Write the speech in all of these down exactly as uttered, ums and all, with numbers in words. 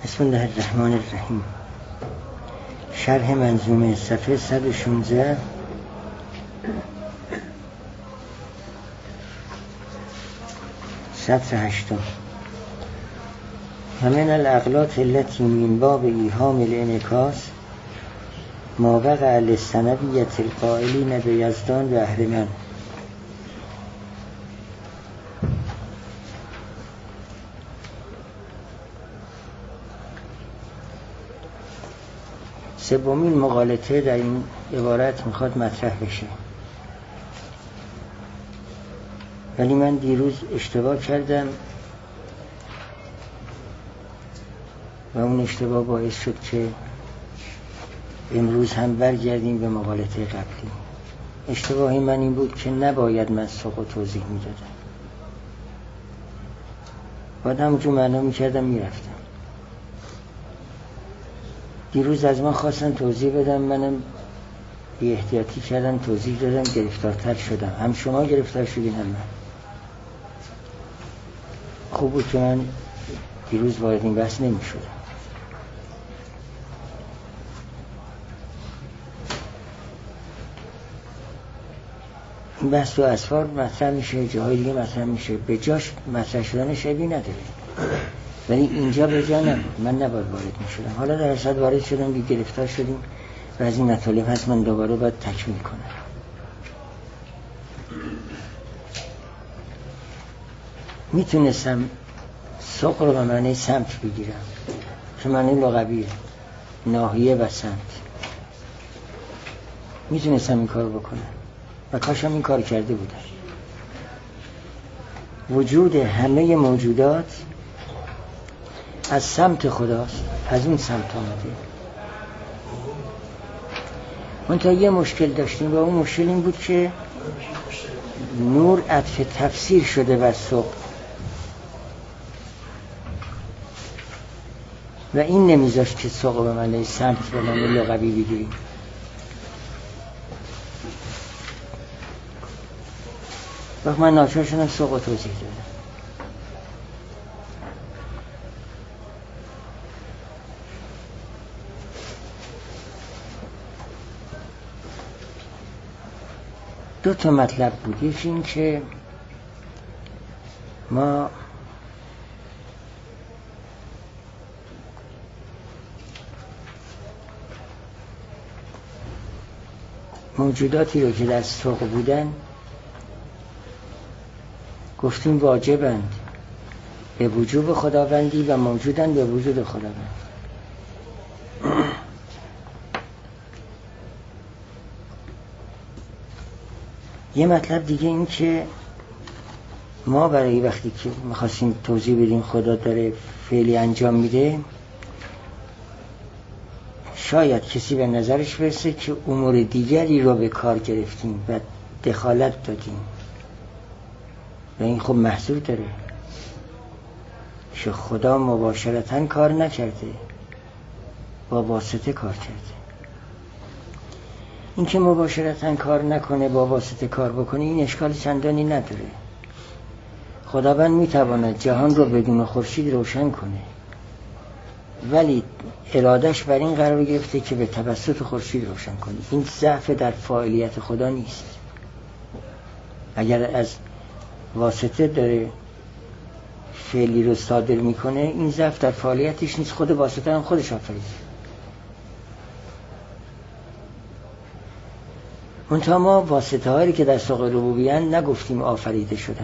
بسم الله الرحمن الرحیم. شرح منظومه صفحه صد و شانزده. سطر هشتم. و من الاغلاط التي من باب ایهام الانعکاس ما وقع للثنویة القائلین بیزدان و اهرمن. سومین مغالطه در این عبارت میخواد مطرح بشه، ولی من دیروز اشتباه کردم و اون اشتباه باعث شد که امروز هم برگردیم به مغالطه قبلی. اشتباهی من این بود که نباید من سوق و توضیح میدادم، باید همونجور معنا میکردم میرفتم. دیروز از من خواستن توضیح بدم، منم بی احتیاطی کردم توضیح دادم، گرفتارتر شدم. هم شما گرفتار شدین هم من. خوب بود که من دیروز وارد این بحث نمی شدم. این بحث تو اسفار مطرح میشه، جاهای دیگه مطرح میشه، به جاش مطرح شدن شبیه نداره، ولی اینجا به جا نبود. من نباید وارد می شدم. حالا در اصل وارد شدم، بی گرفتار شدیم و از این مطالب هست من دوباره باید تکمیل کنم. میتونستم سوق رو به معنی سمت بگیرم که معنی لغویه، ناحیه و سمت. میتونستم این کار بکنم و کاشم این کار کرده بودم. وجود همه موجودات از سمت خداست، از اون سمت آمده. منتها یه مشکل داشتیم و اون مشکل این بود که نور عطف تفسیر شده بر سوق و این نمیذاشت که سوق به معنی سمت به معنی لغوی بگیریم. وقت من ناچار شدم سوق رو توضیح دادم. دو تا مطلب بود. یکی این که ما موجوداتی رو که در سوق بودن گفتیم واجبند به وجوب خداوندی و موجودند به وجود خداوند. یه مطلب دیگه این که ما برای وقتی که میخواستیم توضیح بدیم خدا داره فعلی انجام میده، شاید کسی به نظرش برسه که امور دیگری رو به کار گرفتیم و دخالت دادیم و این خب محضور داره که خدا مباشرتاً کار نکرده، با واسطه کار کرده. این که مباشرتاً کار نکنه با واسطه کار بکنه این اشکال چندانی نداره. خداوند میتواند جهان رو بدون خورشید روشن کنه، ولی ارادش بر این قرار گرفته که به توسط خورشید روشن کنه. این ضعف در فاعلیت خدا نیست. اگر از واسطه داره فعلی رو صادر میکنه این ضعف در فاعلیتش نیست، خود واسطه هم خودش آفریده. منتها ما واسطه هایی که در سوق ربوبیه نگفتیم آفریده شدن،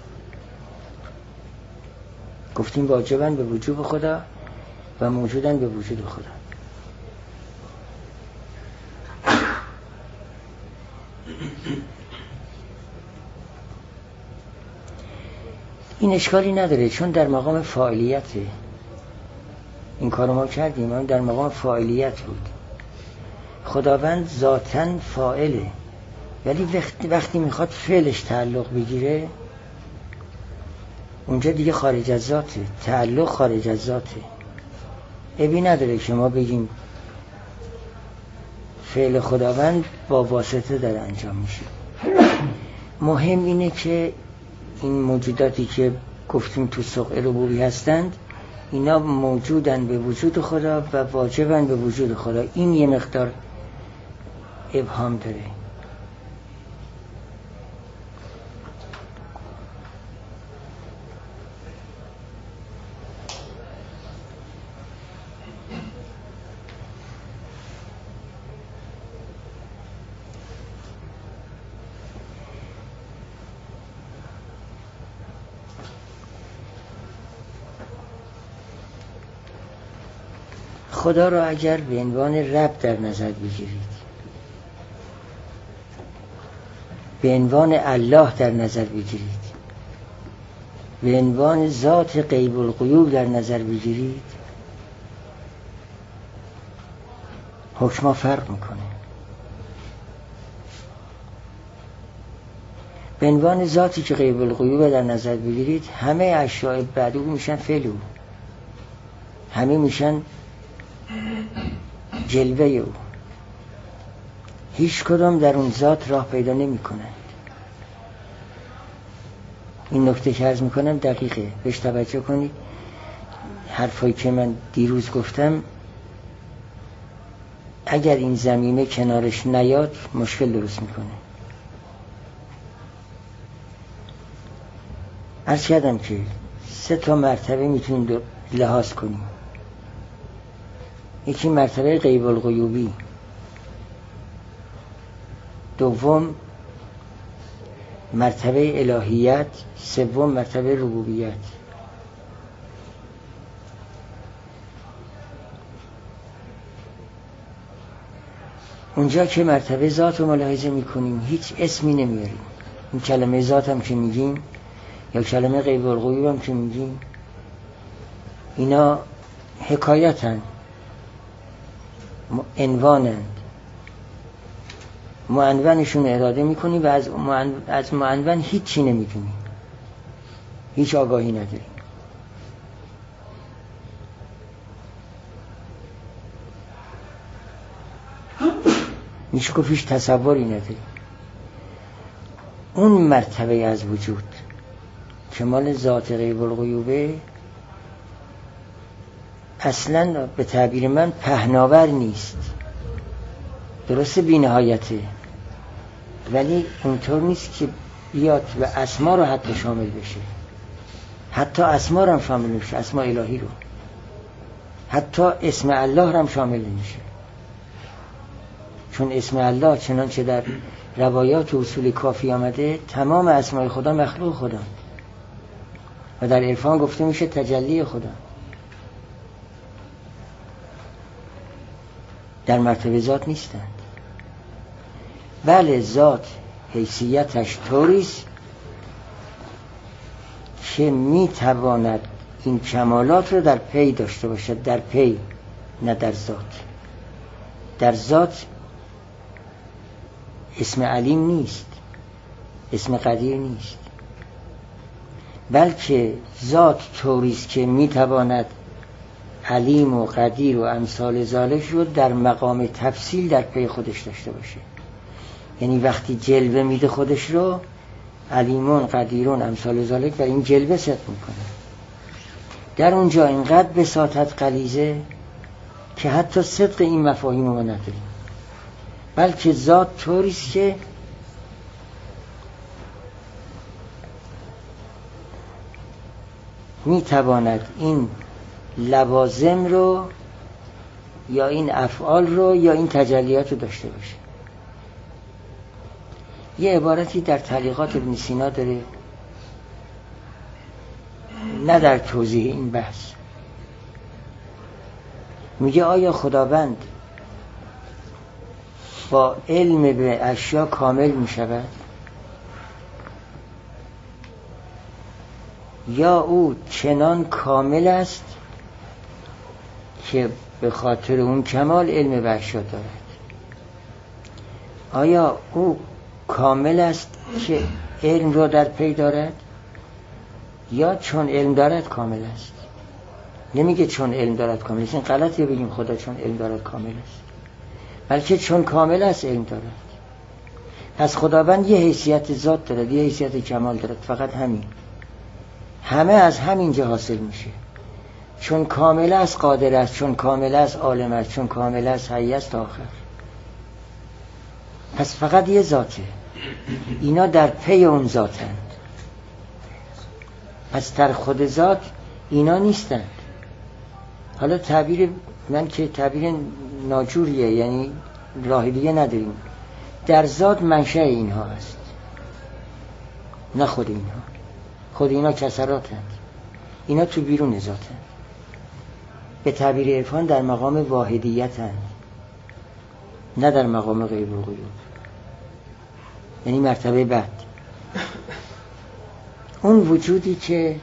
گفتیم واجبن به وجوب خدا و موجودن به وجود خدا. این اشکالی نداره چون در مقام فاعلیته. این کارو ما کردیم، اون در مقام فاعلیت بود. خداوند ذاتاً فاعله، ولی وقتی, وقتی میخواد فعلش تعلق بگیره اونجا دیگه خارج از ذاته، تعلق خارج از ذاته. عیبی نداره که ما بگیم فعل خداوند با واسطه داره انجام میشه. مهم اینه که این موجوداتی که گفتیم تو سوق ربوبی هستند اینا موجودن به وجود خدا و واجبن به وجود خدا. این یه مقدار ابهام داره. خدا را اگر به عنوان رب در نظر بگیرید، به عنوان الله در نظر بگیرید، به عنوان ذات غیب الغیوب در نظر بگیرید، حکما فرق میکنه. به عنوان ذاتی که غیب الغیوب در نظر بگیرید، همه اشیاء بعد او میشن فعل او، همه میشن جلوه او، هیچ کدام در اون ذات راه پیدا نمی کنند. این نکته که عرض میکنم دقیقه، بهش توجه کنید. حرفایی که من دیروز گفتم اگر این زمینه کنارش نیاد مشکل درست میکنه. عرض کردم که سه تا مرتبه میتونیم لحاظ کنیم. یکی مرتبه غیب الغیوبی، دوم مرتبه الهیت، سوم مرتبه ربوبیت. اونجا که مرتبه ذات رو ملاحظه میکنیم هیچ اسمی نمیاریم. این کلمه ذات هم که میگیم یا کلمه غیب الغیوب هم که میگیم اینا حکایتن، عنوانند. معنونشون اراده میکنی و از معنون, از معنون هیچی نمیدونی، هیچ آگاهی نداری. میشه که هیچ تصوری نداری. اون مرتبه از وجود که مال ذات غیب الغیوبه اصلا به تعبیر من پهناور نیست. درسته بی نهایته، ولی اونطور نیست که بیاد و اسما رو حتی شامل بشه. حتی اسما رو هم شامل نمیشه، اسما الهی رو. حتی اسم الله رو هم شامل نمیشه، چون اسم الله چنانچه در روایات و اصول کافی آمده تمام اسمای خدا مخلوق خدا و در عرفان گفته میشه تجلی خدا. در مرتبه ذات نیستند. بله ذات حیثیتش طوریست که میتواند این کمالات رو در پی داشته باشد، در پی نه در ذات. در ذات اسم علیم نیست، اسم قدیر نیست، بلکه ذات طوریست که میتواند علیم و قدیر و امثال ذالک رو در مقام تفصیل در پی خودش داشته باشه. یعنی وقتی جلوه میده خودش رو، علیمون قدیرون امثال ذالک بر این جلوه صدق میکنه. در اونجا اینقدر بساطت غلیظه که حتی صدق این مفاهیم رو نداریم، بلکه ذات طوریست که میتواند این لوازم رو یا این افعال رو یا این تجلیات رو داشته باشه. یه عبارتی در تعلیقات ابن سینا داره، نه در توضیح این بحث. میگه آیا خداوند با علم به اشیا کامل میشود یا او چنان کامل است که به خاطر اون کمال علم به اشیا دارد؟ آیا او کامل است که علم رو در پی دارد یا چون علم دارد کامل است؟ نمیگه چون علم دارد کامل است، این غلطیه بگیم خدا چون علم دارد کامل است، بلکه چون کامل است علم دارد. پس خداوند یه حیثیت ذات دارد، یه حیثیت کمال دارد، فقط همین. همه از همینجا حاصل میشه، چون کامل است قادر است، چون کامل است عالم است، چون کامل است حی است تا آخر. پس فقط یه ذاته، اینا در پی اون ذاتند. پس در خود ذات اینا نیستند. حالا تعبیر من که تعبیر ناجوریه، یعنی راه دیگه نداریم. در ذات منشأ اینها است، نه خود اینها. خود اینا کسراتند، اینا تو بیرون ذاتند. به تعبیر عرفان در مقام واحدیتند، نه در مقام غیب الغیوب، یعنی مرتبه بعد. اون وجودی که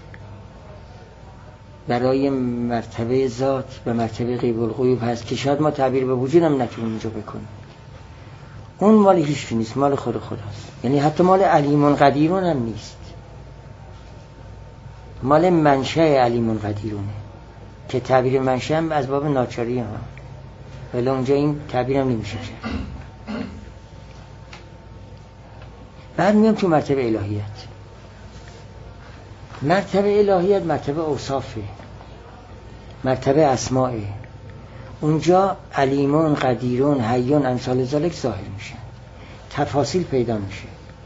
برای مرتبه ذات و مرتبه غیب الغیوب هست که شاید ما تعبیر به وجود هم نتونیم اینجا بکنیم، اون مال هیچ نیست، مال خود خداست. یعنی حتی مال علیمون قدیرون هم نیست، مال منشأ علیمون قدیرونه که تعبیر منشأ هم از باب ناچاری ها، ولی اونجا این تعبیر هم نمیشه کرد. بعد میام تو مرتبه الهیت. مرتبه الهیت مرتبه اوصافه، مرتبه اسماعه. اونجا علیمون قدیرون حیون امثال ذالک ظاهر میشن، تفاصیل پیدا میشه.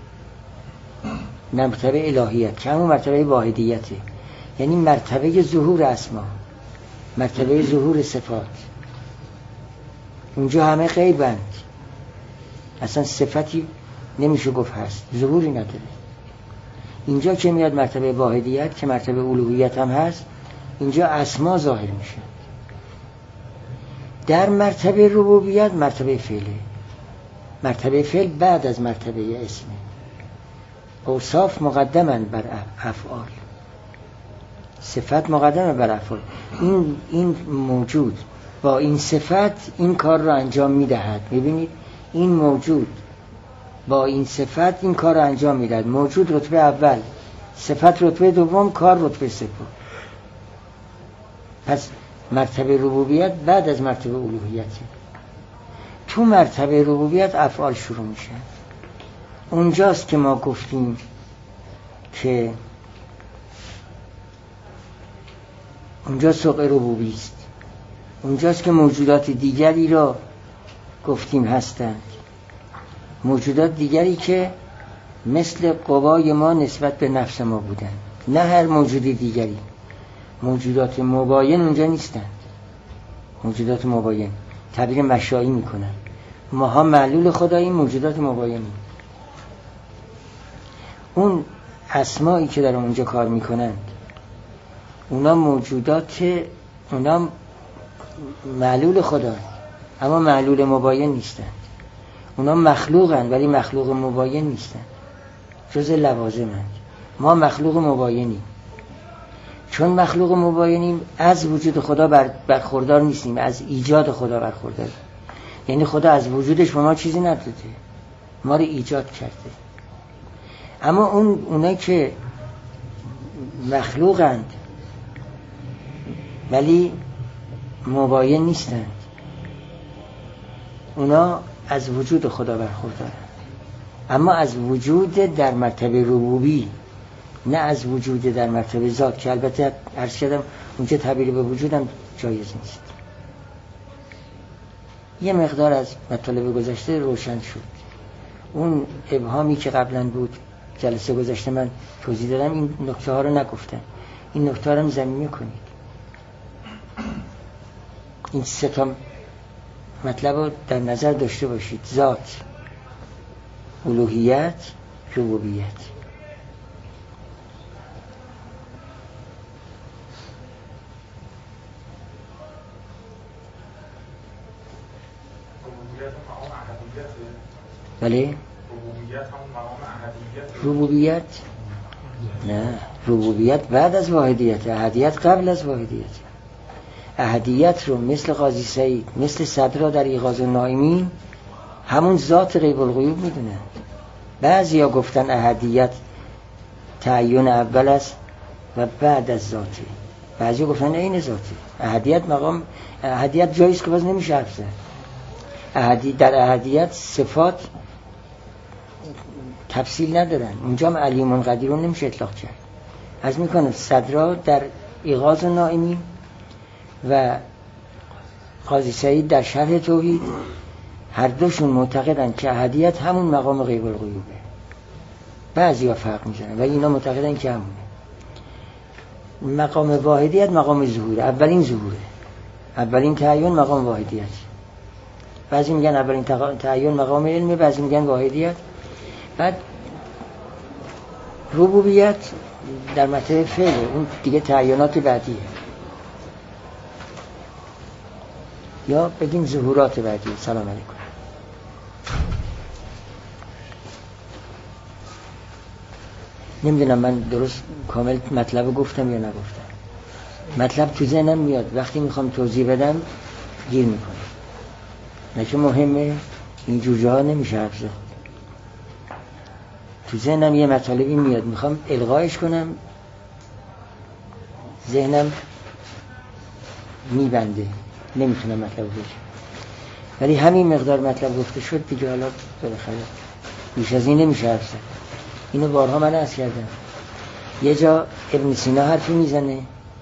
مرتبه الهیت که همون مرتبه واحدیته، یعنی مرتبه ظهور اسما، مرتبه ظهور صفات. اونجا همه غیبند، اصلا صفتی نمیشه گفت هست، ظهوری نداره. اینجا که میاد مرتبه واحدیت که مرتبه الوهیت هم هست، اینجا اسما ظاهر میشه. در مرتبه ربوبیت مرتبه فعله، مرتبه فعل بعد از مرتبه اسمه. اوصاف مقدمن بر افعال، صفت مقدمه بر افعال. این این موجود با این صفت این کار رو انجام میدهد. ببینید این موجود با این صفت این کار رو انجام میدهد. موجود رتبه اول، صفت رتبه دوم، کار رتبه سوم. پس مرتبه ربوبیت بعد از مرتبه الوهیت. تو مرتبه ربوبیت افعال شروع میشه. اونجاست که ما گفتیم که اونجا سوق ربوبی است. اونجاست که موجودات دیگری را گفتیم هستند، موجودات دیگری که مثل قوای ما نسبت به نفس ما بودند. نه هر موجود دیگری، موجودات مباین اونجا نیستند. موجودات مباین تعبیر مشایی میکنن، ماها معلول خداییم، موجودات مباینیم. اون اسمایی که در اونجا کار میکنند اونا موجودات، اونا معلول خدا اما معلول مباین نیستند. اونا مخلوقند ولی مخلوق مباین نیستند، جز لوازمند. ما مخلوق مباینیم. چون مخلوق مباینیم از وجود خدا بر برخوردار نیستیم، از ایجاد خدا برخوردار. یعنی خدا از وجودش به ما چیزی نداده، ما رو ایجاد کرده. اما اون اونایی که مخلوقند ولی مباین نیستند، اونا از وجود خدا برخوردارند، اما از وجود در مرتبه ربوبی، نه از وجود در مرتبه ذات، که البته عرض کردم اونجا تعبیر به وجودم جایز نیست. یه مقدار از مطالب گذشته روشن شد. اون ابهامی که قبلا بود جلسه گذشته من توضیح دادم، این نکته ها رو نگفتم. این نکته ها رو زمینه کنید. این سه تا مطلب رو در نظر داشته باشید: ذات، الوهیت، ربوبیت. بله؟ ربوبیت نه، ربوبیت بعد از واحدیت، احدیت قبل از واحدیت. احدیت رو مثل قاضی سعید، مثل صدرا در ایغاظ النائمین همون ذات غیب الغیوب میدونن. بعضیا گفتن احدیت تعین اول است و بعد از ذاته، بعضیا گفتن عین ذاته. احدیت مقام احدیت جاییست که باز نمیشه حرف زد. احدی در احدیت صفات تفصیل ندارن، اونجا هم علیمون قدیرون نمیشه اطلاق کرد. از میکنه صدرا در ایغاظ النائمین و قاضی سعید در شرح توحید هر دوشون معتقدن که احدیت همون مقام غیب الغیوبه. بعضیا فرق میزنن ولی اینا معتقدن که همونه. مقام واحدیت مقام ظهور، اولین ظهوره، اولین تعین مقام واحدیت. بعضی میگن اولین تعین مقام علمه، بعضی میگن واحدیت. بعد ربوبیت در مطلب فعله، اون دیگه تعینات بعدیه، یا بگیم ظهورات بعدیه. سلام علیکم. نمیدونم من درست کامل مطلب گفتم یا نگفتم. مطلب تو ذهنم میاد، وقتی میخوام توضیح بدم گیر میکنم. نه که مهمه، این جوجه ها نمیشه حرف زد. تو ذهنم یه مطالبی میاد، میخوام الغایش کنم، ذهنم میبنده، نمیتونم مطلب بگم. ولی همین مقدار مطلب گفته شد دیگه، حالا بالاخره بیش از این نمیشه حرف زد. اینو بارها من عرض کردم. یه جا ابن سینا حرفی میزنه،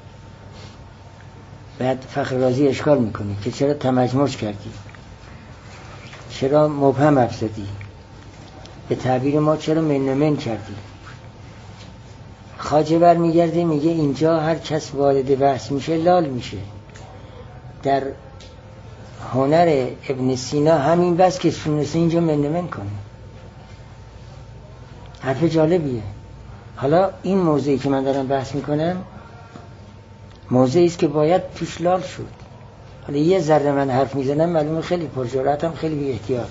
بعد فخر رازی اشکال میکنه که چرا تمجمج کردی، چرا مبهم حرف زدی، به تعبیر ما چرا منمن کردی. خواجه بر میگرده میگه اینجا هر کس وارد بحث میشه لال میشه. در هنر ابن سینا همین بس که تونسته اینجا منمن کنه. حرف جالبیه. حالا این موضوعی که من دارم بحث میکنم موضوعی است که باید توش لال شد. حالا یه ذره من حرف میزنم معلومه خیلی پرجرأتم، خیلی بی احتیاط.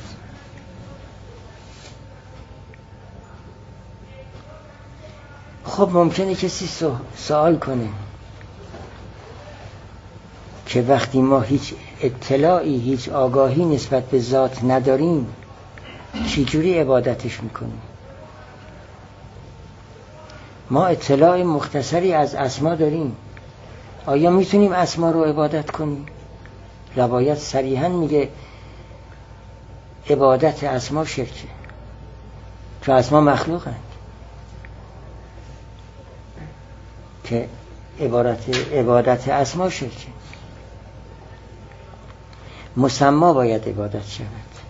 خب ممکنه کسی سوال کنه که وقتی ما هیچ اطلاعی، هیچ آگاهی نسبت به ذات نداریم چجوری عبادتش میکنیم؟ ما اطلاع مختصری از اسما داریم، آیا میتونیم اسما رو عبادت کنیم؟ روایت صریحاً میگه عبادت اسما شرکه، چون اسما مخلوقند. که عبارت عبادت اسما شرکه، مسما باید عبادت شود.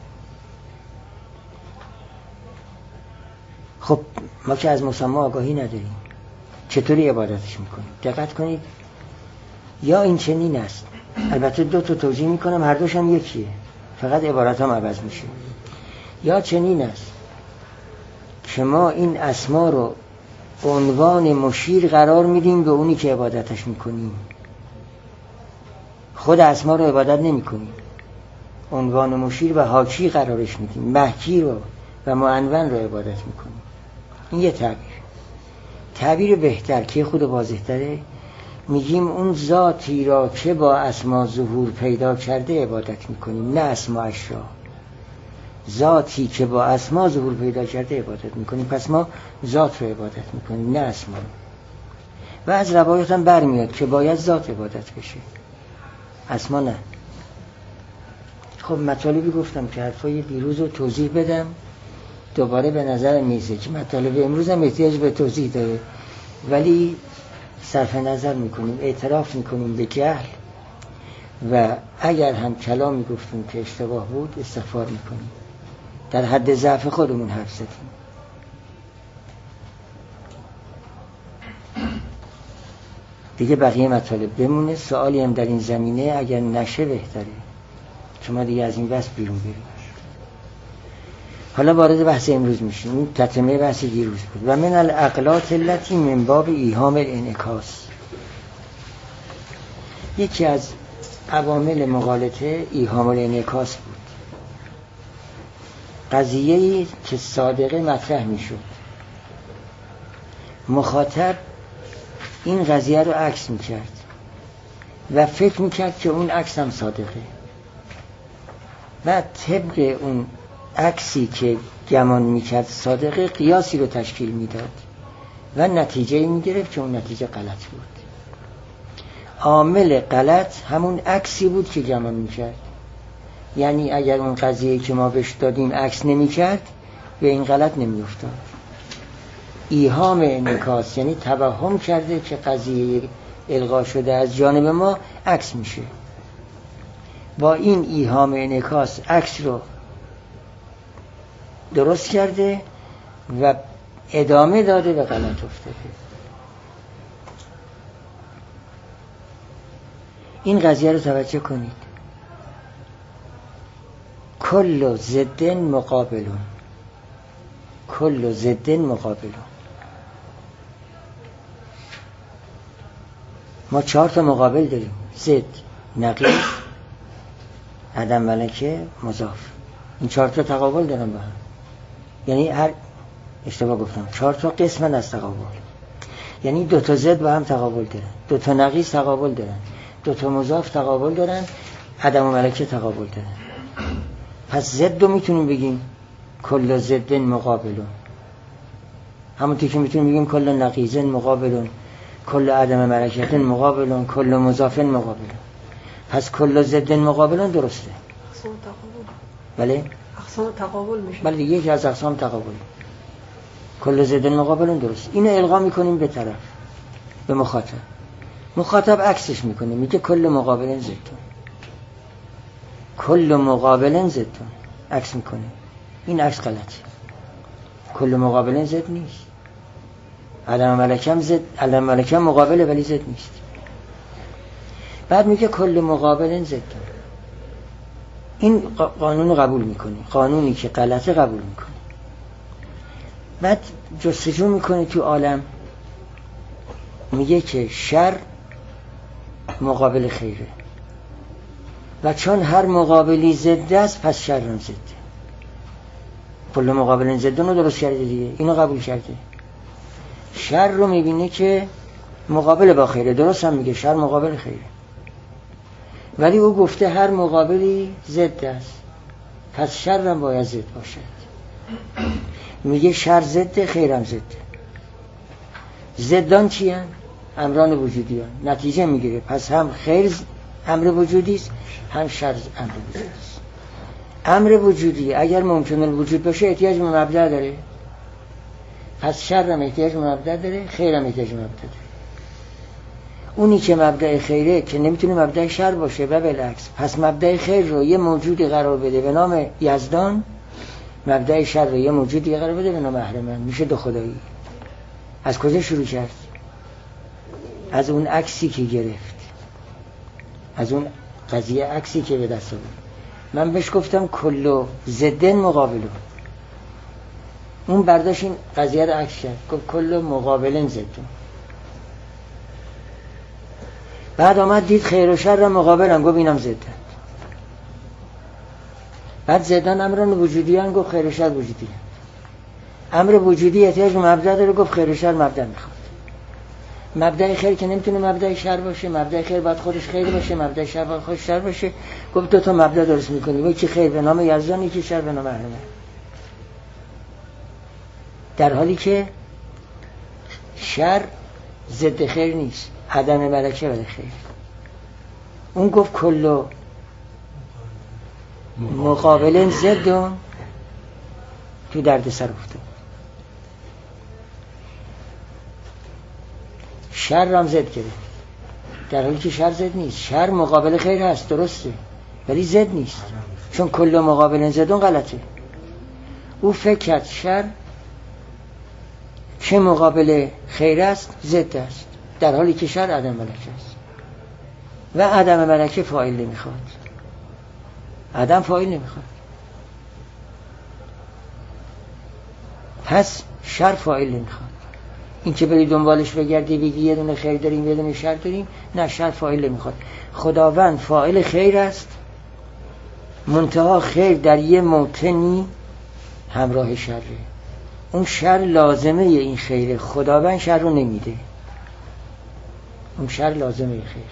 خب ما که از مسما آگاهی نداریم، چطوری عبادتش میکنیم؟ دقت کنید، یا این چنین است، البته دو تا توجیه میکنم، هر دوش هم یکیه، فقط عبارت هم عوض میشه. یا چنین است که ما این اسما رو عنوان مشیر قرار میدیم به اونی که عبادتش میکنیم، خود اسما رو عبادت نمی کنیم، عنوان مشیر و حاکی قرارش میدیم، محکی رو و معنون رو عبادت میکنیم. این یه تعبیر. تعبیر بهتر که خود واضح تره، میگیم اون ذاتی را که با اسما ظهور پیدا کرده عبادت میکنیم، نه اسماش را. ذاتی که با اسما ظهور پیدا کرده عبادت میکنیم، پس ما ذات رو عبادت میکنیم نه اسما. و از روایات هم برمیاد که باید ذات عبادت بشه، اسما نه. خب مطالبی گفتم که حرفای دیروز رو توضیح بدم، دوباره به نظر میزه که مطالب امروز هم احتیاج به توضیح داره، ولی صرف نظر میکنیم، اعتراف میکنیم به جهل، و اگر هم کلامی گفتیم که اشتباه بود استغفار میکنیم، در حد ضعف خودمون حرف زدیم. دیگه بقیه مطالب بمونه. سوالی هم در این زمینه اگر نشه بهتره، چون ما دیگه از این بحث بیرون بریم. حالا وارد بحث امروز میشیم. این تتمه بحث دیروز بود. و من الاغلاط التي من باب ایهام الانعکاس. یکی از عوامل مغالطه ایهام الانعکاس بود. قضیه‌ای که صادقه مطرح میشد، مخاطب این قضیه رو عکس میکرد و فکر میکرد که اون عکس هم صادقه، و طبق اون عکسی که گمان میکرد صادقه قیاسی رو تشکیل میداد و نتیجه میگرفت که اون نتیجه غلط بود. عامل غلط همون عکسی بود که گمان میکرد. یعنی اگر اون قضیه که ما بهش دادیم عکس نمیکرد، به این غلط نمیافتاد. ایهام انعکاس یعنی توهم کرده که قضیه القا شده از جانب ما عکس میشه. با این ایهام انعکاس عکس رو درست کرده و ادامه داده و غلط افتاده. این قضیه رو توجه کنید. کل ضد مقابلون، کل ضد مقابلون. ما چهار تا مقابل داریم: ضد، نقیض، عدم ملکه، مضاف. این چهار تا تقابل دارن با هم. یعنی هر اشتباه گفتم چهار تا قسمن از تقابل. یعنی دو تا ضد با هم تقابل دارن، دو تا نقیض تقابل دارن، دو تا مضاف تقابل دارن، عدم ملکه تقابل دارن. پس ضد رو میتونیم بگیم کل ضد مقابلون، همونطور که میتونیم بگیم کل نقیض مقابلون، کل عدم ملکه مقابلون، کل مضاف مقابلون. پس کل ضد مقابلون درسته. اقسام تقابل. بله؟ اقسام تقابل میشه. بله، یکی از اقسام تقابل. کل ضد مقابلون درست. اینو القا میکنیم به طرف، به مخاطب. مخاطب عکسش میکنه، میگه کل مقابلن ضدتون، کل مقابلن ضدتون، عکس میکنه. این عکس غلطه. کل مقابلن ضد نیست. علم ملکم ضد، علم ملکم مقابله ولی ضد نیست. بعد میگه کل مقابلن ضدتون. این قانون قبول میکنه، قانونی که غلطه قبول میکنه. بعد جستجو میکنه تو عالم، میگه که شر مقابل خیره و چون هر مقابلی ضد است پس شر هم ضده. کل مقابل ضد رو درست کرده دیگه، اینو قبول کرده. شر رو میبینه که مقابل با خیره، درست هم میگه شر مقابل خیره، ولی او گفته هر مقابلی ضد است پس شر هم باید ضد باشد. میگه شر ضد، خیرم ضد. ضدان چی هن؟ امران وجودی هن. نتیجه میگیره پس هم خیر امر وجودی است، هم شر امر وجودی است. امر وجودی اگر ممکن الوجود باشه احتیاج به مبدأ داره، پس شر هم احتیاج به مبدأ داره، خیر هم احتیاج به مبدأ داره. اونی که مبدأ خیره که نمیتونه مبدأ شر باشه و بالعکس، پس مبدأ خیر رو یه موجودی قرار بده به نام یزدان، مبدأ شر رو یه موجودی قرار بده به نام اهرمن، میشه دو خدایی. از کجا شروع کرد؟ از اون عکسی که گرفت، از اون قضیه عکسی که به دست آورد. من بهش گفتم کلو ضدن مقابلو، اون برداشت این قضیه رو عکس کرد، گفت کلو مقابلن ضدن. بعد آمد دید خیر و شر رو مقابلن، گفت اینم ضدن. بعد ضدن امران وجودی هن، گفت خیر و شر وجودی هن. امر وجودی احتیاج به مبدأ داره، گفت خیر و شر مبدأ میخواد. مبدأ خیر که نمیتونه مبدأ شر باشه، مبدأ خیر باید خودش خیر باشه، مبدأ شر باید خودش شر باشه. گفت دو تا مبدأ درست میکنیم، یکی خیر به نام یزدان، یکی شر به نام اهرمن. در حالی که شر ضد خیر نیست، عدم ملکه ولی خیر. اون گفت کلو مقابلن ضد، تو درد سر افتاد. شر هم ضد گرفت، در حالی که شر ضد نیست. شر مقابل خیر هست، درسته، ولی ضد نیست، چون کل مقابل ضدون غلطه. او فکر کرد شر چه مقابل خیر است ضد است، در حالی که شر عدم ملکه است و عدم ملکه فاعل نمیخواد، عدم فاعل نمیخواد، پس شر فاعل نمیخواد. این که بری دنبالش بگردی بگی یه دونه خیر داریم یه دونه شر داریم، نه، شر فاعل نمیخواد. خداوند فاعل خیر است، منتها خیر در یه موطنی همراه شره. اون شر لازمه این خیره، خداوند شر رو نمیده، اون شر لازمه خیر.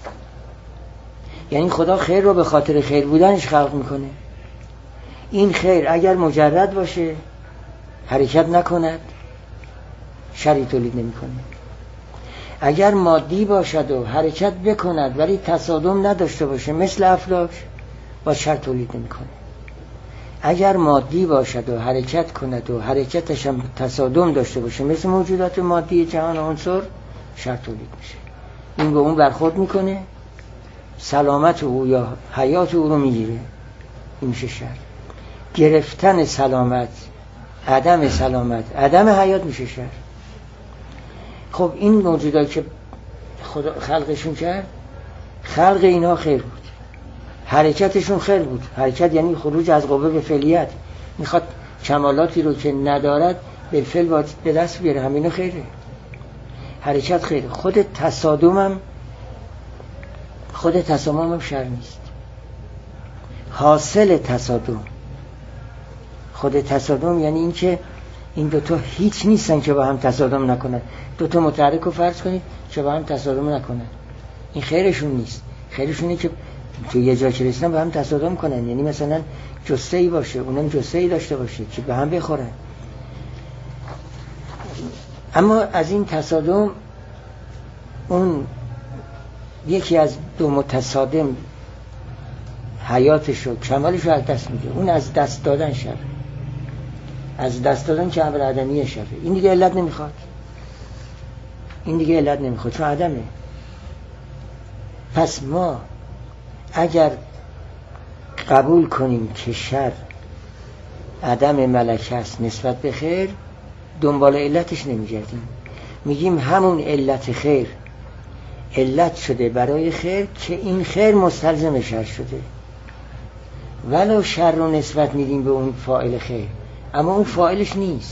یعنی خدا خیر رو به خاطر خیر بودنش خلق میکنه. این خیر اگر مجرد باشه، حرکت نکند، شری تولید نمیکنه. اگر مادی باشد و حرکت بکند ولی تصادم نداشته باشه، مثل افلاک، با شر تولید نمیکنه. اگر مادی باشد و حرکت کند و حرکتش هم تصادم داشته باشه، مثل موجودات مادی جهان عنصر، شر تولید میشه. این به اون برخورد میکنه، سلامت او یا حیات او رو میگیره، این میشه شر. گرفتن سلامت، عدم سلامت، عدم حیات میشه شر. خب این موجودایی که خدا خلقشون کرد، خلق اینا خیر بود، حرکتشون خیر بود. حرکت یعنی خروج از قوه به فعلیت، میخواد کمالاتی رو که ندارد به فعل باید به دست بیاره، همینو خیره، حرکت خیره. خود تصادمم خود تصادمم هم شر نیست، حاصل تصادم. خود تصادم یعنی این که این دوتا هیچ نیستن که با هم تصادم نکنن. دوتا متحرک رو فرض کنید که با هم تصادم نکنن، این خیرشون نیست. خیرشونه که تو یه جا که رسیدن با هم تصادم کنن، یعنی مثلا جثه‌ای باشه اونم جثه‌ای داشته باشه که به هم بخورن. اما از این تصادم اون یکی از دو متصادم حیاتش رو کمالش رو از دست میده، اون از دست دادن شر، از دست دادن که امر عدمیه شره. این دیگه علت نمیخواد، این دیگه علت نمیخواد چون عدمه. پس ما اگر قبول کنیم که شر عدم ملکه است نسبت به خیر، دنبال علتش نمیگردیم، میگیم همون علت خیر علت شده برای خیر که این خیر مستلزم شر شده، ولو شر رو نسبت میدیم به اون فاعل خیر، اما اون فاعلش نیست.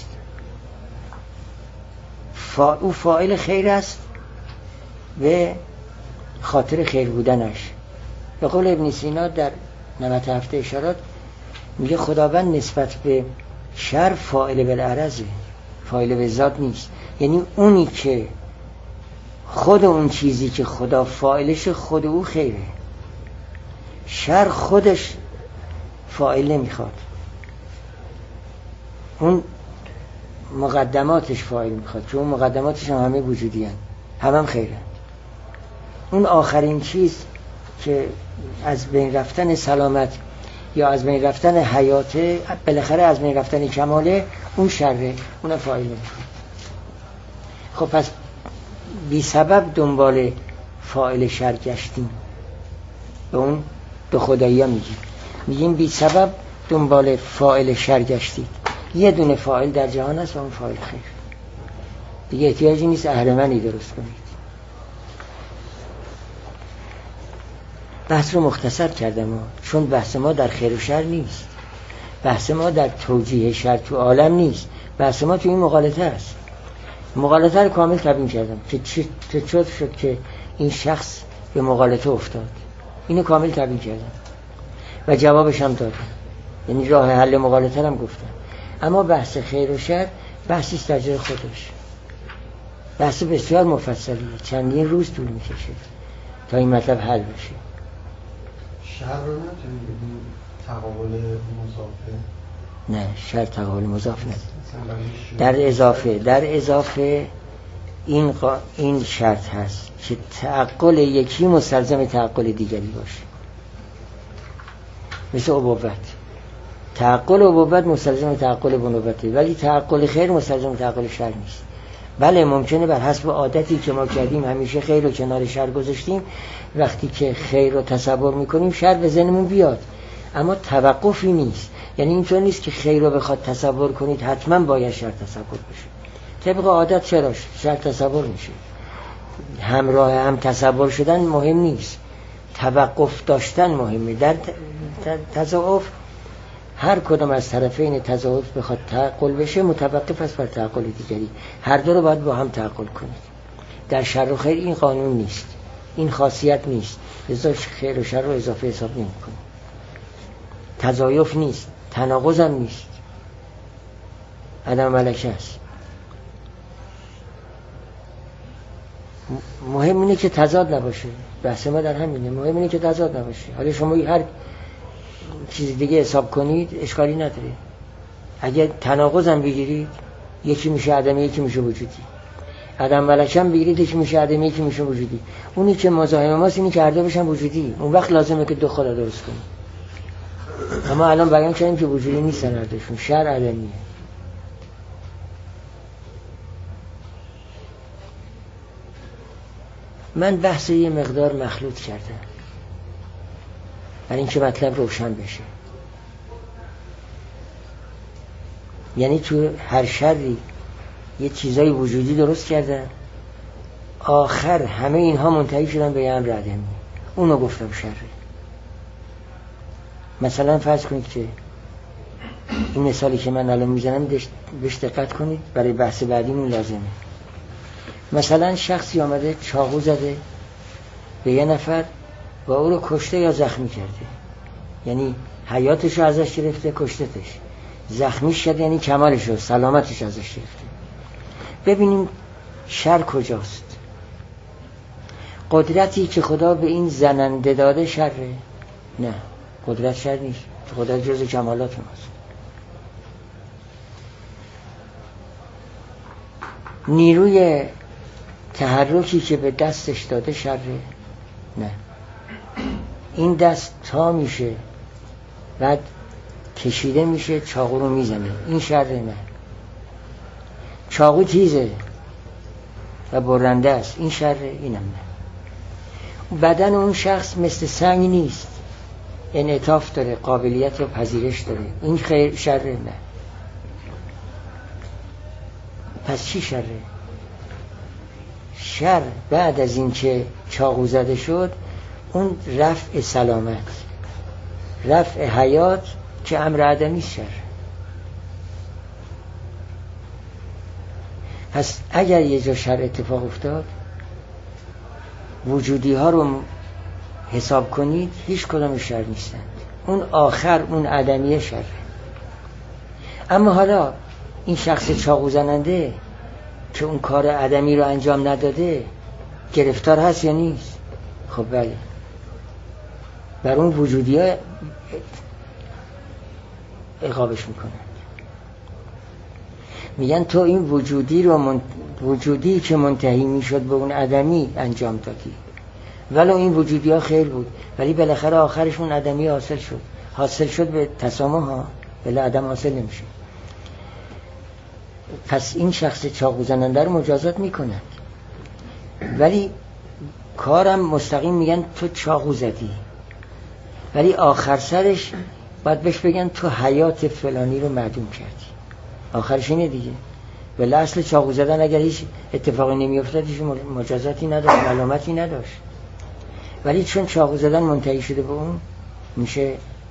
فا... اون فاعل خیر است به خاطر خیر بودنش. به قول ابن سینا در نمط هفته اشارات میگه خداوند نسبت به شر فاعل بالعرضه، فاعل به ذات نیست. یعنی اونی که خود اون چیزی که خدا فاعلش خود او خیره، شر خودش فاعل نمیخواد، اون مقدماتش فاعل میخواد، چون اون مقدماتش هم همه وجودی هن. هم هم خیره. اون آخرین چیز که از بین رفتن سلامت یا از بین رفتن حیاته، بالاخره از بین رفتن کماله، اون شره، اون فاعل نمیخواد. خب پس بی سبب دنبال فاعل شر گشتیم، به اون دو خدایی ها میگیم میگیم بی سبب دنبال فاعل شر گشتید. یه دونه فاعل در جهان هست و اون فاعل خیر، دیگه احتیاجی نیست اهرمنی درست کنید. بحث رو مختصر کردم ها. چون بحث ما در خیر و شر نیست، بحث ما در توجیه شر تو عالم نیست، بحث ما تو این مغالطه است. مغالطه رو کامل تبیین کردم که چطور شد که این شخص به مغالطه افتاد، اینو کامل تبیین کردم و جوابش هم دادم، یعنی راه حل مغالطه هم گفتم. اما بحث خیر و شر بحثی است در جای خودش، بحث بسیار مفصلیه، چندین روز طول میکشه تا این مطلب حل بشه. شر رو نتونیم بگیم تقابل مضافه؟ نه، شر تقابل مضاف نه. در اضافه در اضافه این قا... این شرط هست که تعقل یکی مستلزم تعقل دیگری باشه. مثل ابوت، تعقل ابوت مستلزم تعقل بنوته، ولی تعقل خیر مستلزم تعقل شر نیست. بله ممکنه بر حسب عادتی که ما کردیم همیشه خیر رو کنار شر گذاشتیم، وقتی که خیر رو تصور میکنیم شر به ذهنمون بیاد، اما توقفی نیست. یعنی اینطور نیست که خیر رو بخواد تصور کنید حتما باید شر تصور بشه. طبق عادت چرا شر تصور میشه، همراه هم تصور شدن مهم نیست، توقف داشتن مهمه. در تضاعف هر کدام از طرفین تضاعف بخواد تعقل بشه متوقف است بر تعقل دیگری، هر دو رو باید با هم تعقل کنید. در شر و خیر این قانون نیست، این خاصیت نیست، لذا خیر و شر رو اضافه حساب نمی کنید. تضاعف نیست، تناقض هم نیست، عدم ملکه است. مهم اینه که تضاد نباشه، بحث ما در همینه، مهم اینه که تضاد نباشه. حالا شما هر چیز دیگه حساب کنید اشکالی نداره. اگه تناقض هم بگیرید یکی میشه عدمی یکی میشه وجودی، عدم ملکه هم بگیرید یکی میشه عدمی یکی میشه وجودی. اونی که مزاحم ماست اینی که هر دو بشن وجودی، اون وقت لازمه که دو خدا درست کنیم. اما الان بیان کردیم که وجودی نیستن هر دوشون، شر عدمیه. من بحث یه مقدار مخلوط کردم برای اینکه مطلب روشن بشه. یعنی تو هر شری یه چیزای وجودی درست کردن، آخر همه اینها منتهی شدن به یه امر عدمی، اونو گفتم شره. مثلا فرض کنید که این مثالی که من الان میزنم بهش دقت کنید، برای بحث بعدیمون لازمه. مثلا شخصی آمده چاقو زده به یه نفر و او رو کشته یا زخمی کرده، یعنی حیاتش رو ازش گرفته، کشتهش. زخمی شد یعنی کمالش رو، سلامتش ازش گرفته. ببینیم شر کجاست. قدرتی که خدا به این زننده داده شره؟ نه، قدرت شر نیست، قدرت جز کمالات ماست. نیروی تحرکی که به دستش داده شره؟ نه، این دست تا میشه بعد کشیده میشه چاقو رو میزنه، این شره؟ نه. چاقو تیزه و برنده است، این شره؟ اینم نه. بدن اون شخص مثل سنگ نیست، انعطاف داره، قابلیت و پذیرش داره، این خیر شره؟ نه. پس چی شره؟ شر بعد از این که چاقو زده شد، اون رفع سلامت، رفع حیات که امر عدمی شر. پس اگر یه جا شر اتفاق افتاد، وجودی ها رو حساب کنید هیچ کدام شر نیستند، اون آخر اون عدمی شر. اما حالا این شخص چاقو زننده که اون کار عدمی رو انجام نداده گرفتار هست یا نیست؟ خب بله، بر اون وجودی ها عقابش میکنن. میگن تو این وجودی رو من... وجودی که منتهی میشد به اون عدمی انجام دادی، ولو این وجودی ها خیر بود، ولی بالاخره آخرشون عدمی حاصل شد. حاصل شد به تسامح ها، بلا عدم حاصل نمیشه. پس این شخص چاقو زننده رو مجازات میکنند، ولی کارم مستقیم میگن تو چاقو زدی، ولی آخر سرش باید بهش بگن تو حیات فلانی رو معدوم کردی. آخرش اینه دیگه. ولی اصل چاقو زدن اگر هیچ اتفاقی نمیافتاد هیچ مجازاتی نداشت، علامتی نداشت، ولی چون چاقو زدن منتهی شده به اون، میشه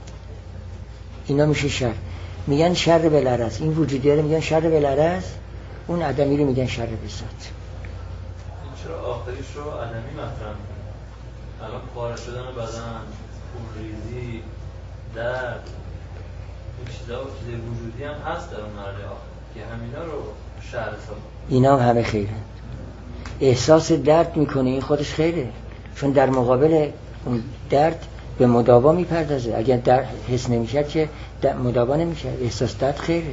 اینا میشه شر. میگن شر بالعرض، این وجودی رو میگن شر بالعرض، اون عدمی رو میگن شر بذات. چرا آخریش رو عدمی مطرح میکنه؟ الان پاره شدن بدن، خونریزی، درد، این چیزا و چیز وجودی هم هست در اون مرحله آخر که همینا رو شر حساب. اینا هم همه خیره. احساس درد میکنه، این خودش خیره، چون در مقابل اون درد به مداوا میپردازه. اگر درد حس نمیکرد که مداوا نمیکرد. احساس درد خیره.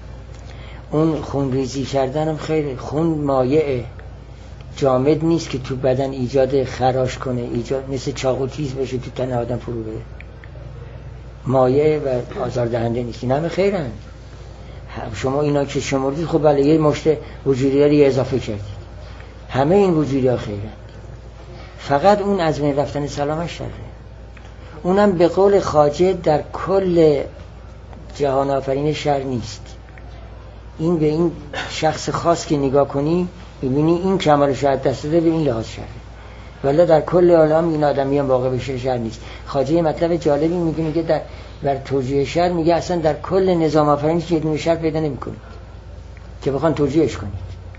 اون خون ریزی کردن هم خیره. خون مایع جامد نیست که تو بدن ایجاد خراش کنه، ایجاد مثل چاقو تیز بشه تو تن آدم فرو بره. مایع و آزاردهنده نیست. این همه خیرن. شما اینا که شمردید خب بله یه مشت وجودی رو اضافه کردید. همه این وجودی ها خیرن، فقط اون از بین رفتن سلامش شره. اونم به قول خواجه در کل جهان آفرین شر نیست. این به این شخص خاص که نگاه کنی میبینی این کمال شاید دست داده به این لحاظ شره، ولی در کل عالم این آدمی هم واقع بشه شر نیست. خواجه مطلب جالبی میگه، میگه در بر توجیه شر میگه اصلا در کل نظام آفرینی که یه دونه شر پیدا نمیکنید که بخوان توجیهش کنید.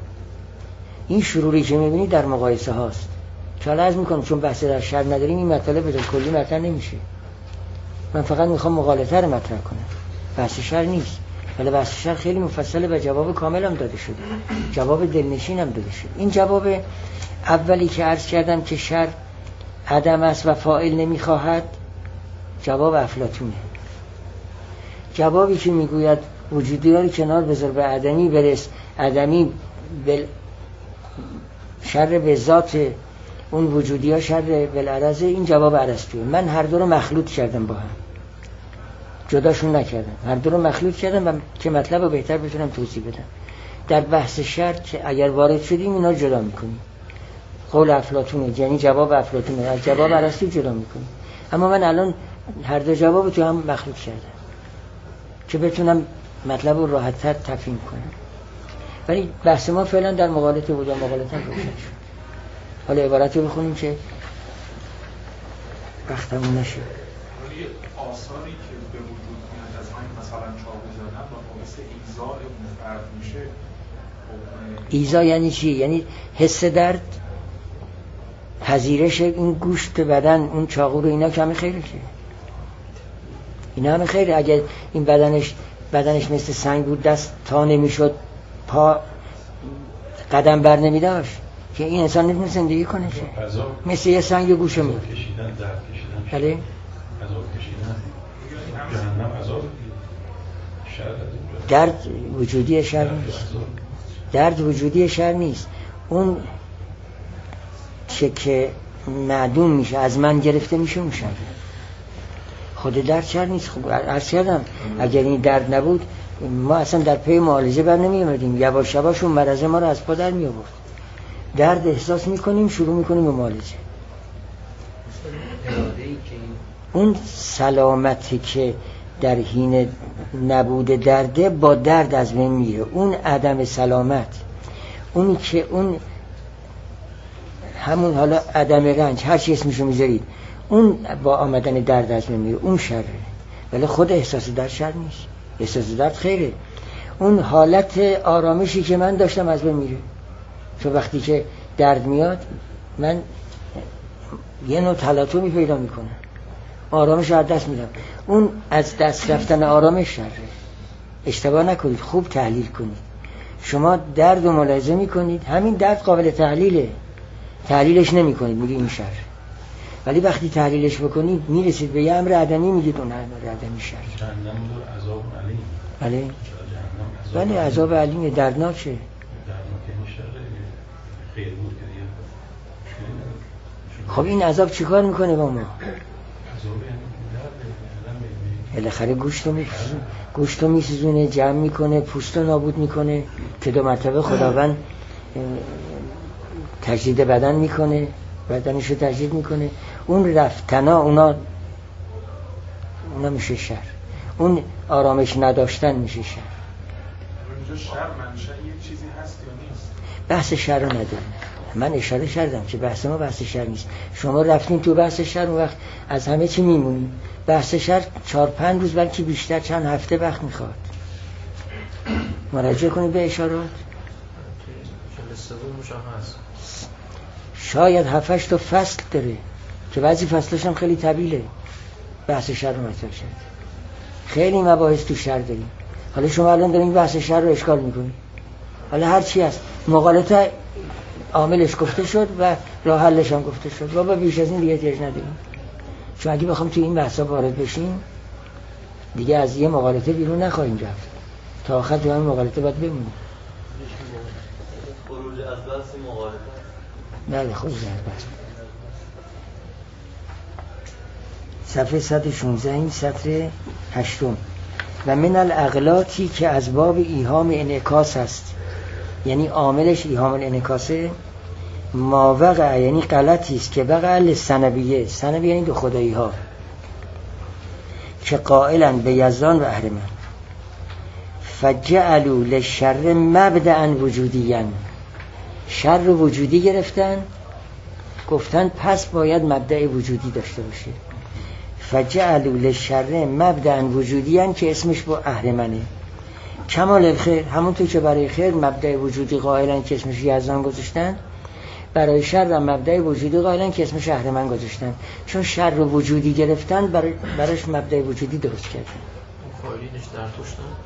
این شروری که میبینید در مقایسه هاست. چاله از میکنم چون بحث در شر نداریم این مطلب به کلی مطرح نمیشه. من فقط میخوام مغالطه رو مطرح کنم، بحث شر نیست. ولی بحث شر خیلی مفصله و جواب کامل هم داده شده، جواب دلنشین هم داده شده. این جواب اولی که عرض کردم که شر عدم است و فاعل نمیخواهد، جواب افلاطونه. جوابی که میگوید وجودی رو کنار بذار به عدمی برس، عدمی بل شر به ذات اون وجودی ها شر بالعرض، این جواب ارسطوئه. من هر دو رو مخلوط کردم با هم، جداشون نکردم، هر دو رو مخلوط کردم و که مطلب رو بهتر بتونم توضیح بدم. در بحث شر که اگر وارد شدیم اینا جدا میکنیم. قول افلاطونه، یعنی جواب افلاطونه، از جواب ارسطو جدا میکنیم. اما من الان هر دو جواب تو هم مخلوط کردم که بتونم مطلب رو راحت‌تر تفهیم کنم. ولی بحث ما فعلا در مقالطه بود و مقالطه روشن شد. حالا عبارتی بخونیم که وقتمون نشه. ولی آثاری که به وجود میاد از همین مثلا چاقو زدن و باعث ایذاء اون فرد میشه. ایذا یعنی چی؟ یعنی حس درد، پذیرش این گوشت بدن، اون چاقو رو، اینا کمی خیره که اینا همه خیره. اگر این بدنش بدنش مثل سنگ بود، دست تا نمیشد، پا قدم بر نمیداشت، که این انسان نمیتونه زندگی کنه که مثل یه سنگ گوشه میاد. کشیدن، درد کشیدن، بله عذاب کشیدن، جهنم عذاب، درد وجودی شر نیست. درد وجودی شر نیست. اون چه که معدوم میشه، از من گرفته میشه، اون شر. خود درد شر نیست. خب عرض کردم اگر این درد نبود ما اصلا در پی معالجه بر نمی اومدیم، یواش یواش اون مرض ما رو از پا در می آورد. درد احساس میکنیم، شروع میکنیم به معالجه. اون سلامتی که در حین نبود درده با درد از بین میره. اون عدم سلامت، اونی که اون همون حالا عدم رنج، هر چی اسمشو میذارید، اون با آمدن درد از بین میره، اون شره. ولی خود احساس درد شر نیست. احساس درد خیره. اون حالت آرامشی که من داشتم از بین میره. چون وقتی که درد میاد من یه نوع تلاطمی پیدا میکنم، آرامش رو از دست میدم. اون از دست رفتن آرامش شره. اشتباه نکنید، خوب تحلیل کنید. شما درد رو ملاحظه میکنید، همین درد قابل تحلیله، تحلیلش نمیکنید، میگید این شر. ولی وقتی تحلیلش بکنید میرسید به یه امر عدمی، میگید اون امر عدمی شر. جهنم دور عذاب علیم. بله. ولی عذاب علیم دردناکه. دردناکه میشه خیر بود که دیگه. خب این عذاب چیکار میکنه با ما؟ عذاب یعنی بالاخره گوشت رو میسوزونه، گوشت رو میسوزونه، جمع میکنه، پوست رو نابود میکنه، که دو مرتبه خداوند تجدید بدن میکنه، بدنش رو تجدید میکنه. اون رفتنا اونا اونا میشه شر. اون آرامش نداشتن میشه شر. اینجا شر منشأ یک چیزی هست یا نیست؟ بحث شر رو نداریم. من اشاره کردم که بحث ما بحث شر نیست. شما رفتین تو بحث شر، اون وقت از همه چی میمونید. بحث شر چهار پنج روز بلکه بیشتر، چند هفته وقت میخواد. مراجعه کنید به اشارات. شاید هفتش تا فصل داره که بعضی فصلش هم خیلی طویله. بحث شر رو مطرح کرد. خیلی مباحث تو شر داریم. حالا شما الان دارین بحث شر رو اشکال میکنید. حالا هر چی هست مقالطه عاملش گفته شد و راه حلش هم گفته شد. بابا بیش از این دیگه احتیاج نداریم. چون اگه بخوام تو این بحثا وارد بشیم دیگه از یه مقالطه بیرون نخواهیم رفت. تا آخر تو همین مقالطه باید بمونیم. خروج از بحث مقالطه. بله خروج از بحث. صفحه صد و شانزده، این سطر هشتم. و من الاغلاطی که از باب ایهام انعکاس است، یعنی عاملش ایهام الانعکاسه، ما وقع یعنی غلطی است که وقع للثنویه، ثنویه یعنی دو خدایی ها، که قائلا به یزدان و اهرمن، فجعلوا للشر مبدأ وجودیا، شر رو وجودی گرفتن، گفتن پس باید مبدأ وجودی داشته باشه. فجعلوا للشر مبدأ وجودیا که اسمش با اهرمنه. کمال الخیر، همونطور که برای خیر مبدأ وجودی قائلن که اسمش یزدان گذاشتن، برای شر هم مبدأ وجودی قائلن که اسمش اهرمن گذاشتن. چون شر رو وجودی گرفتن، برای براش مبدأ وجودی درست کردن. فایلینش زرتشت نه؟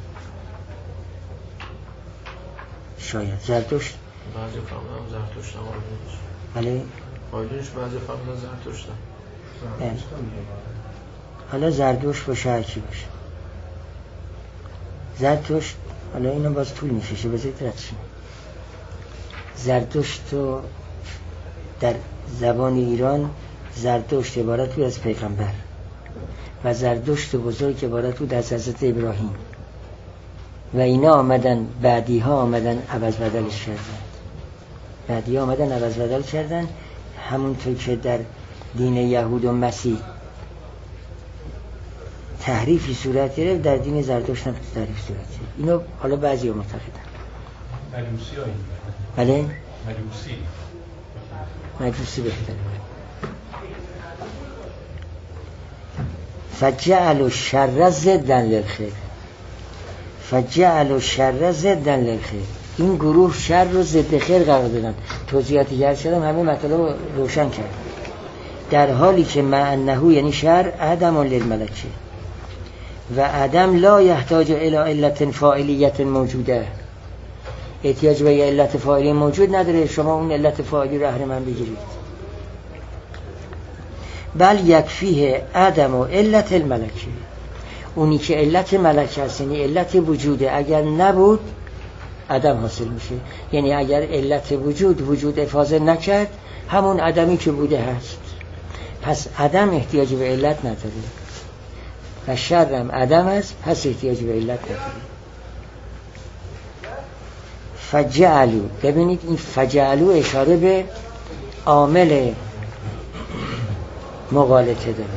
شاید زرتشت بعضی فهمیدن زرتشت هم آیلینش. بله فایلینش بعضی فهمیدن زرتشت هم. حالا زردوش باشه هرکی باشه. زرتشت حالا اینا باز طول میشه، بذارید ردشیم. زرتشت رو در زبان ایران زرتشت عبارت بود از پیغمبر و زردشت بزرگ عبارت بود از حضرت ابراهیم و اینا آمدن بعدی ها آمدن عوض بدلش کردن. بعدی آمدن عوض بدل کردن، همونطور که در دین یهود و مسیح تحریفی صورت گرفت، در دین زرتشت هم تحریف صورت گرفت. اینو حالا بعضی ها معتقدن. مجوسی ها این بله؟ مجوسی مجوسی بهتره. فجعل الشر ضدا للخیر، فجعل الشر ضدا للخیر. این گروه شر رو ضد خیر قرار دادن. توضیحاتی که شدم همه مطالب رو روشن کرد. در حالی که مع انه یعنی شر عدم للملکه و عدم لا یحتاج الی علت فاعلیت موجوده، احتیاج به علت فاعلی موجود نداره، شما اون علت فاعلی رو اهر من بگیرید. بل یکفیه عدم و علت الملکه، اونی که علت ملکه هست یعنی علت وجوده، اگر نبود عدم حاصل میشه. یعنی اگر علت وجود وجود افاضه نکرد، همون عدمی که بوده هست. پس عدم احتیاج به علت نداره و شرم عدم است، پس احتیاج به علت نداره. فجعلو، ببینید این فجعلو اشاره به عامل مغالطه داره.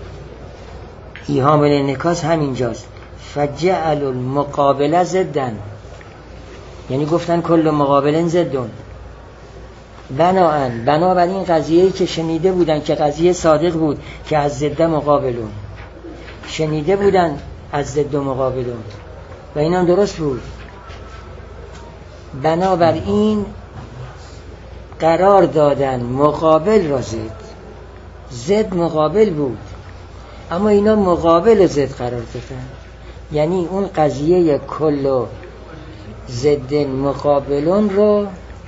ایهام الانعکاس همینجاست. فجعل المقابل ضدن، یعنی گفتن کل مقابل ضدن. بناهن بنابراین قضیه‌ای که شنیده بودن که قضیه صادق بود که از ضد مقابلون، شنیده بودن از ضد مقابلون و اینا درست بود. بنابراین قرار دادن مقابل را ضد، ضد مقابل بود، اما اینا مقابل ضد قرار دادن. یعنی اون قضیه کل و ضد مقابلون رو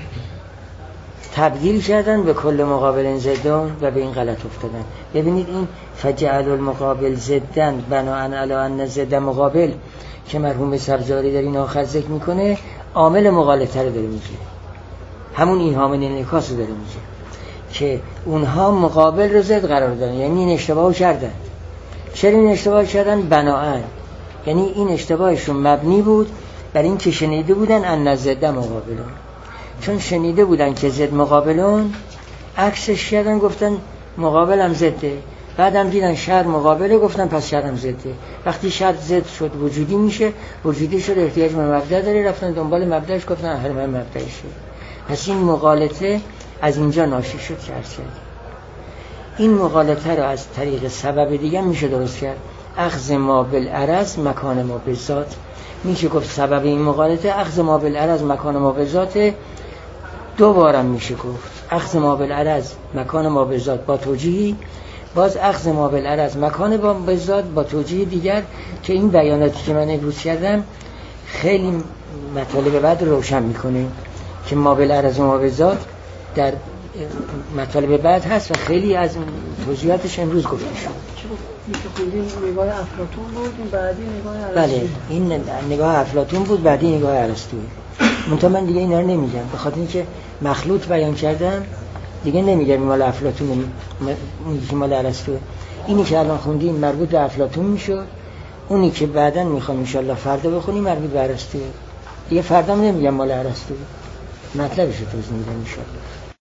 تبدیل کردن به کل مقابل ضدون و به این غلط افتادن. ببینید این فجعل المقابل ضدن بناء علی ان ضد مقابل که مرحوم سبزاری در این آخر ذکر میکنه، عامل مغالطه رو داره میگه، همون ایهام الانعکاس رو داره میگه که اونها مقابل رو ضد قرار دادن. یعنی این اشتباهو کردن. چرا این اشتباه کردن؟ بناء، یعنی این اشتباهشون مبنی بود بر این که شنیده بودن ان ضد مقابلون. چون شنیده بودن که ضد مقابلون، عکسش کردن گفتن مقابلم ضده، بعدم دیدن شر مقابله گفتن پس شرم ضده. وقتی شر ضد شد وجودی میشه، وجودی شد احتیاج به مبدا داره، رفتن دنبال مبداش گفتن هر من مبداش شد. پس این مغالطه از اینجا ناشی شد که عرض کرد. این مغالطه رو از طریق سبب دیگه میشه درست کرد. اخذ ما بالعرض مکان ما بالذات، میشه گفت سبب این مغالطه اخذ ما بالعرض مکان ما بالذات. دوبارم میشه گفت اخذ ما بالعرض مکان ما بالذات با توجیهی، باز اخذ ما بالعرض مکان ما بالذات با توجیه دیگر، که این بیاناتی که من امروز کردم خیلی مطالب بعد روشن میکنه که ما بالعرض و ما بالذات در مطالب بعد هست و خیلی از توضیحاتش امروز گفته شد. میشه خوندیم نگاه افلاطون بود، این بعدی نگاه ارسطو. بله این نگاه افلاطون بود، بعدی نگاه ارسطو. منتها من دیگه اینا رو نمیگم، به خاطر اینکه مخلوط بیان کردم دیگه نمیگم مال افلاطون اونی که مال ارسطو. اینی که الان خوندیم مربوط به افلاطون میشد، اونی که بعداً میخوام ان شاء الله فردا بخونیم مربوط به ارسطو. دیگه فردا نمیگم مال ارسطو، مطلبش رو توضیح میدم ان شاء الله.